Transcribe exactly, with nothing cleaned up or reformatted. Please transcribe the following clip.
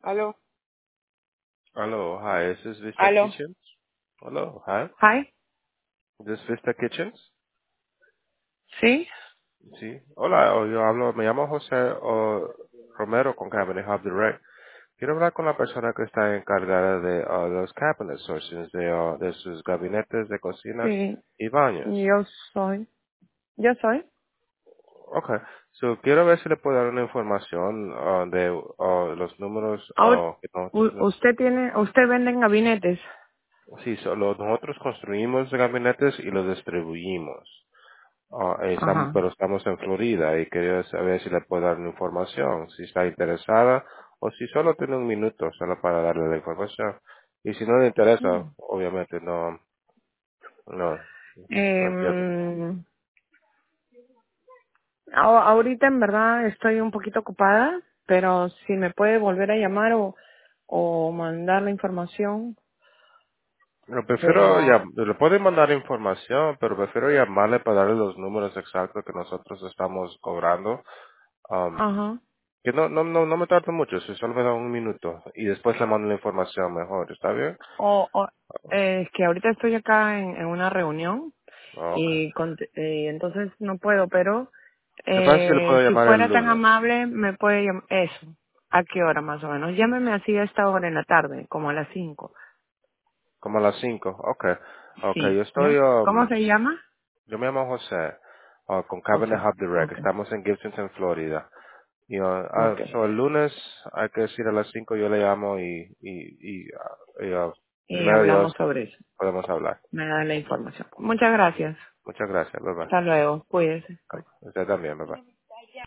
Aló, Hello, hi, is this Vista aló. Kitchens? Hello, hi, Hi. this is Vista Kitchens? Sí. Sí. Hola, oh, yo hablo, me llamo José oh, Romero con Cabinet Hub Direct. Quiero hablar con la persona que está encargada de oh, los cabinet sources, de, oh, de sus gabinetes de cocinas Sí. y baños. Yo soy. Yo soy. Okay, so quiero ver si le puedo dar una información oh, de oh, los números Ahora, oh, que nosotros, u- usted tiene, usted vende en gabinetes. sí, solo nosotros construimos gabinetes y los distribuimos. Ah, eh, estamos, Ajá. pero estamos en Florida y quería saber si le puedo dar la información, si está interesada o si solo tiene un minuto solo para darle la información. Y si no le interesa, Mm. obviamente no, no, no entiendo. Em, a- ahorita en verdad estoy un poquito ocupada, pero si me puede volver a llamar o, o mandar la información, Pero prefiero, pero, ya, le puede mandar información, pero prefiero llamarle para darle los números exactos que nosotros estamos cobrando. Um, ajá. que no, no, no, no me tarda mucho, si solo me da un minuto y después le mando la información mejor, ¿está bien? O, o eh, es que ahorita estoy acá en, en una reunión Ah, ok. y, cont- y entonces no puedo, pero ¿Qué pasa si le eh, puedo si llamar el fuera tan lunes? amable me puede llamar eso. ¿A qué hora más o menos? Llámeme así a esta hora en la tarde, como a las cinco. Como a las cinco. Okay. Okay, yo Sí, estoy, ¿ya? ¿Cómo um, se llama? yo me llamo José, uh, con Cabinet José. Hub Direct. Okay. Estamos en Gibson, en Florida. Y, uh, ah, Okay. so el lunes hay que decir a las cinco yo le llamo y, y, y, uh, y, uh, Y primero hablamos Dios sobre eso. podemos hablar. Me da la información. Muchas gracias. Muchas gracias. Bye bye. Hasta luego. Cuídese. Bye. Usted también. Bye bye.